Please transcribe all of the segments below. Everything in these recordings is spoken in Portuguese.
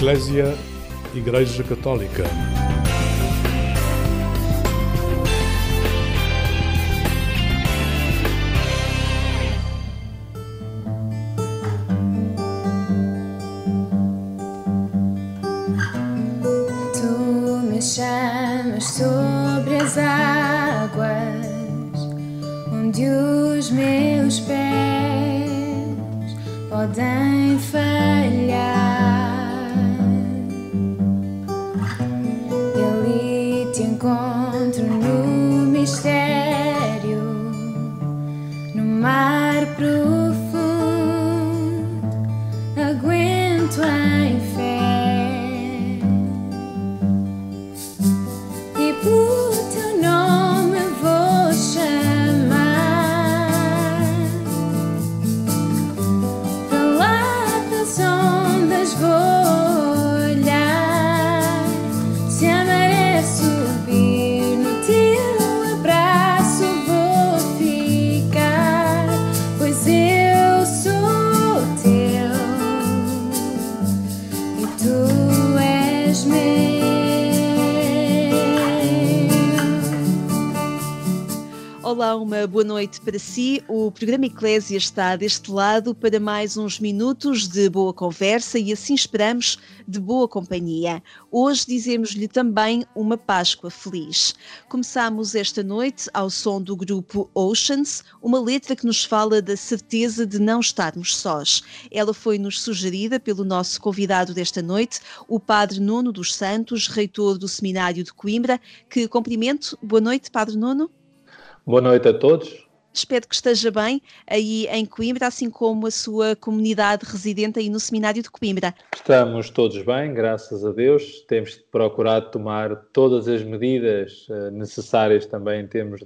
Eclésia, Igreja Católica. Tu me chamas sobre as águas, onde os meus pés podem falhar. Ali te encontro no mistério, no mar profundo, aguento em fé. E por teu nome vou chamar, para lá das ondas vou olhar. Se a maré subir, no teu abraço vou ficar, pois eu sou teu e tu és meu. Olá, uma boa noite para si. O programa Eclésia está deste lado para mais uns minutos de boa conversa e, assim esperamos, de boa companhia. Hoje dizemos-lhe também uma Páscoa feliz. Começamos esta noite ao som do grupo Oceans, uma letra que nos fala da certeza de não estarmos sós. Ela foi-nos sugerida pelo nosso convidado desta noite, o Padre Nuno dos Santos, reitor do Seminário de Coimbra, que cumprimento. Boa noite, Padre Nuno. Boa noite a todos. Espero que esteja bem aí em Coimbra, assim como a sua comunidade residente aí no Seminário de Coimbra. Estamos todos bem, graças a Deus. Temos procurado tomar todas as medidas necessárias também em termos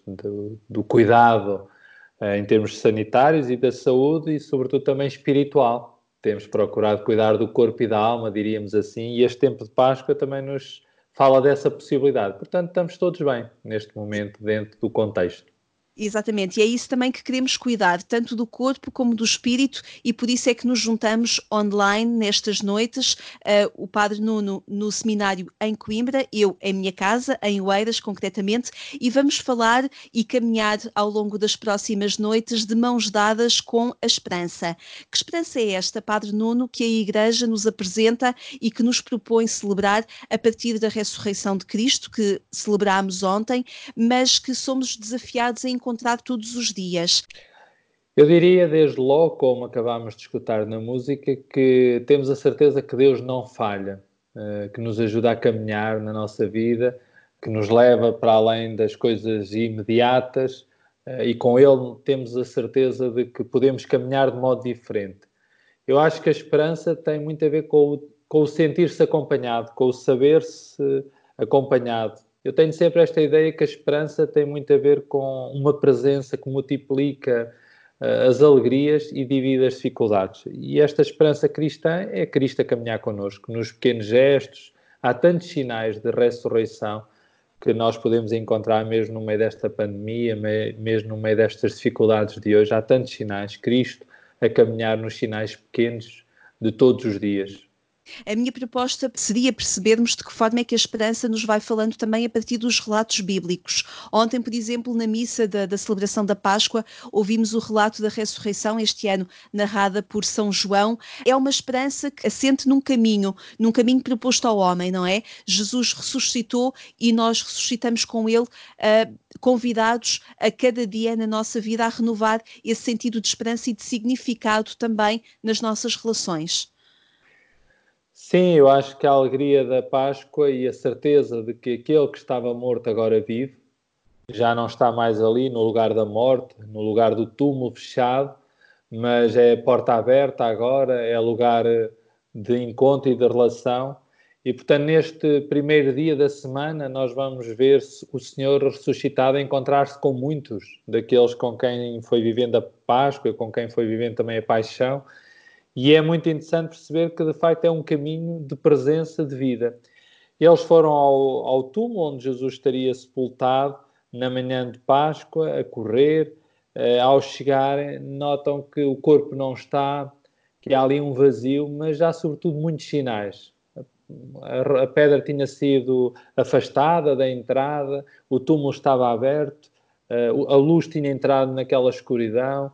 do cuidado, em termos sanitários e da saúde e, sobretudo, também espiritual. Temos procurado cuidar do corpo e da alma, diríamos assim, e este tempo de Páscoa também nos fala dessa possibilidade. Portanto, estamos todos bem neste momento, dentro do contexto. Exatamente, e é isso também que queremos cuidar, tanto do corpo como do espírito, e por isso é que nos juntamos online nestas noites, o Padre Nuno no seminário em Coimbra, eu em minha casa, em Oeiras concretamente, e vamos falar e caminhar ao longo das próximas noites de mãos dadas com a esperança. Que esperança é esta, Padre Nuno, que a Igreja nos apresenta e que nos propõe celebrar a partir da ressurreição de Cristo, que celebrámos ontem, mas que somos desafiados a encontrar todos os dias? Eu diria, desde logo, como acabámos de escutar na música, que temos a certeza que Deus não falha, que nos ajuda a caminhar na nossa vida, que nos leva para além das coisas imediatas, e com Ele temos a certeza de que podemos caminhar de modo diferente. Eu acho que a esperança tem muito a ver com o sentir-se acompanhado, com o saber-se acompanhado. Eu tenho sempre esta ideia que a esperança tem muito a ver com uma presença que multiplica as alegrias e divide as dificuldades. E esta esperança cristã é Cristo a caminhar connosco. Nos pequenos gestos, há tantos sinais de ressurreição que nós podemos encontrar mesmo no meio desta pandemia, mesmo no meio destas dificuldades de hoje. Há tantos sinais. Cristo a caminhar nos sinais pequenos de todos os dias. A minha proposta seria percebermos de que forma é que a esperança nos vai falando também a partir dos relatos bíblicos. Ontem, por exemplo, na missa da celebração da Páscoa, ouvimos o relato da ressurreição, este ano narrada por São João. É uma esperança que assente num caminho proposto ao homem, não é? Jesus ressuscitou e nós ressuscitamos com ele, convidados a cada dia na nossa vida a renovar esse sentido de esperança e de significado também nas nossas relações. Sim, eu acho que a alegria da Páscoa e a certeza de que aquele que estava morto agora vive, já não está mais ali no lugar da morte, no lugar do túmulo fechado, mas é porta aberta agora, é lugar de encontro e de relação. E, portanto, neste primeiro dia da semana, nós vamos ver o Senhor ressuscitado encontrar-se com muitos daqueles com quem foi vivendo a Páscoa, com quem foi vivendo também a Paixão. E é muito interessante perceber que, de facto, é um caminho de presença de vida. Eles foram ao túmulo onde Jesus estaria sepultado na manhã de Páscoa, a correr. Ao chegarem, notam que o corpo não está, que há ali um vazio, mas há sobretudo muitos sinais. A pedra tinha sido afastada da entrada, o túmulo estava aberto, a luz tinha entrado naquela escuridão,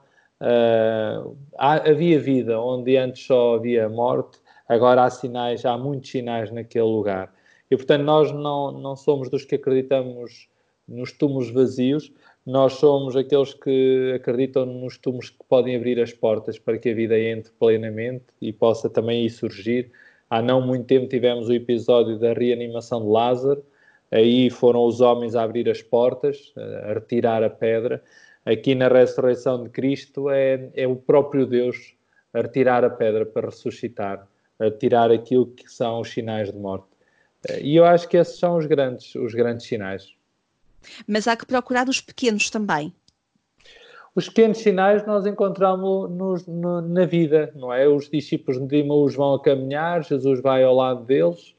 havia vida onde antes só havia morte, agora há sinais, há muitos sinais naquele lugar. E, portanto, nós não somos dos que acreditamos nos túmulos vazios, nós somos aqueles que acreditam nos túmulos que podem abrir as portas para que a vida entre plenamente e possa também aí surgir. Há não muito tempo tivemos o episódio da reanimação de Lázaro, aí foram os homens a abrir as portas, a retirar a pedra. Aqui na ressurreição de Cristo é o próprio Deus a retirar a pedra para ressuscitar, a tirar aquilo que são os sinais de morte. E eu acho que esses são os grandes sinais. Mas há que procurar os pequenos também. Os pequenos sinais nós encontramos na vida, não é? Os discípulos de Emaús vão a caminhar, Jesus vai ao lado deles,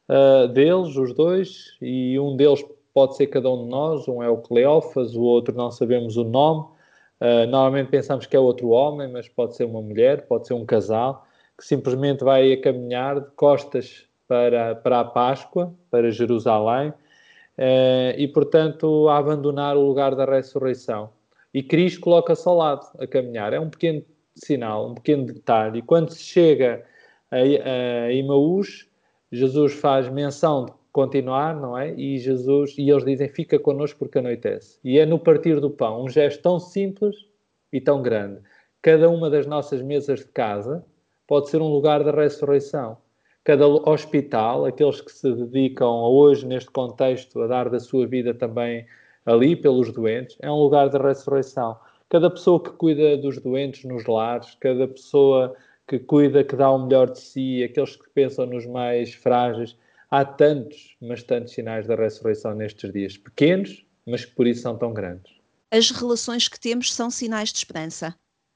os dois, e um deles pode ser cada um de nós, um é o Cleófas, o outro não sabemos o nome, normalmente pensamos que é outro homem, mas pode ser uma mulher, pode ser um casal, que simplesmente vai a caminhar de costas para a Páscoa, para Jerusalém, e portanto a abandonar o lugar da ressurreição. E Cristo coloca-se ao lado, a caminhar. É um pequeno sinal, um pequeno detalhe. E quando se chega a Emaús, Jesus faz menção de continuar, não é? E eles dizem, fica connosco porque anoitece. E é no partir do pão, um gesto tão simples e tão grande. Cada uma das nossas mesas de casa pode ser um lugar da ressurreição. Cada hospital, aqueles que se dedicam hoje, neste contexto, a dar da sua vida também ali pelos doentes, é um lugar de ressurreição. Cada pessoa que cuida dos doentes nos lares, cada pessoa que cuida, que dá o melhor de si, aqueles que pensam nos mais frágeis, há tantos, mas tantos sinais da ressurreição nestes dias. Pequenos, mas que por isso são tão grandes. As relações que temos são sinais de esperança.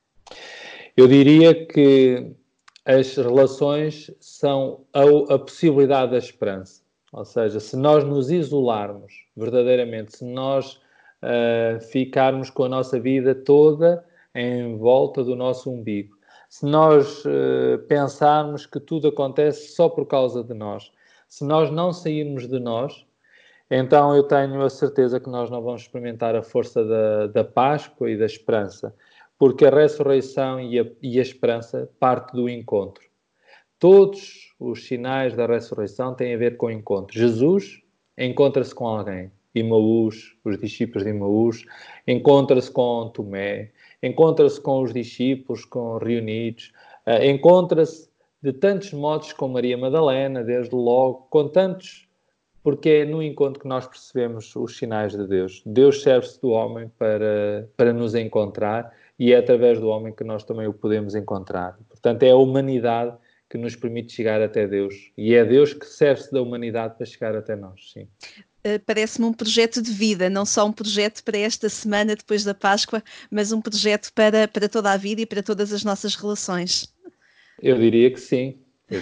Eu diria que as relações são a possibilidade da esperança. Ou seja, se nós nos isolarmos verdadeiramente, se nós ficarmos com a nossa vida toda em volta do nosso umbigo, se nós pensarmos que tudo acontece só por causa de nós, se nós não sairmos de nós, então eu tenho a certeza que nós não vamos experimentar a força da Páscoa e da esperança, porque a ressurreição e a esperança parte do encontro. Todos os sinais da ressurreição têm a ver com o encontro. Jesus encontra-se com alguém. Emaús, os discípulos de Emaús, encontra-se com Tomé, encontra-se com os discípulos reunidos, encontra-se de tantos modos com Maria Madalena, desde logo, com tantos, porque é no encontro que nós percebemos os sinais de Deus. Deus serve-se do homem para nos encontrar e é através do homem que nós também o podemos encontrar. Portanto, é a humanidade que nos permite chegar até Deus. E é Deus que serve-se da humanidade para chegar até nós, sim. Parece-me um projeto de vida, não só um projeto para esta semana depois da Páscoa, mas um projeto para toda a vida e para todas as nossas relações. Eu diria que sim,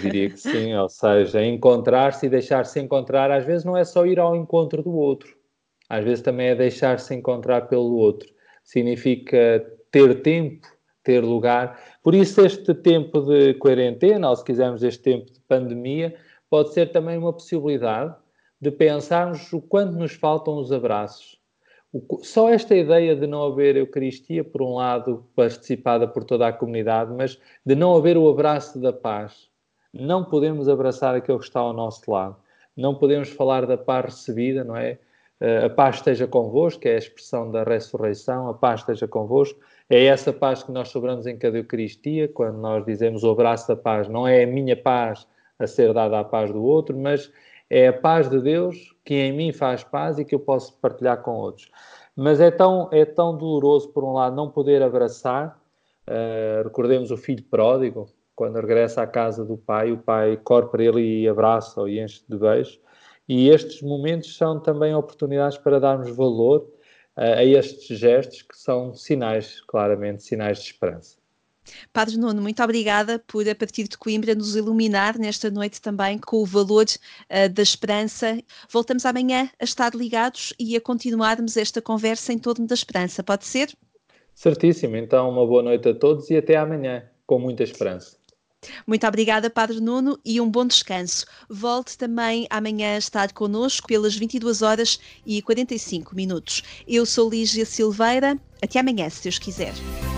ou seja, encontrar-se e deixar-se encontrar, às vezes não é só ir ao encontro do outro, às vezes também é deixar-se encontrar pelo outro. Significa ter tempo, ter lugar. Por isso este tempo de quarentena, ou se quisermos este tempo de pandemia, pode ser também uma possibilidade de pensarmos o quanto nos faltam os abraços. Só esta ideia de não haver Eucaristia, por um lado, participada por toda a comunidade, mas de não haver o abraço da paz. Não podemos abraçar aquele que está ao nosso lado. Não podemos falar da paz recebida, não é? A paz esteja convosco, que é a expressão da ressurreição, a paz esteja convosco. É essa paz que nós sobramos em cada Eucaristia, quando nós dizemos o abraço da paz. Não é a minha paz a ser dada à paz do outro, mas é a paz de Deus que em mim faz paz e que eu posso partilhar com outros. Mas é tão doloroso, por um lado, não poder abraçar. Recordemos o filho pródigo, quando regressa à casa do pai, o pai corre para ele e abraça-o e enche de beijos. E estes momentos são também oportunidades para darmos valor a estes gestos que são sinais, claramente, sinais de esperança. Padre Nuno, muito obrigada por, a partir de Coimbra, nos iluminar nesta noite também com o valor da esperança. Voltamos amanhã a estar ligados e a continuarmos esta conversa em torno da esperança. Pode ser? Certíssimo. Então, uma boa noite a todos e até amanhã, com muita esperança. Muito obrigada, Padre Nuno, e um bom descanso. Volte também amanhã a estar connosco pelas 22h45. Eu sou Lígia Silveira. Até amanhã, se Deus quiser.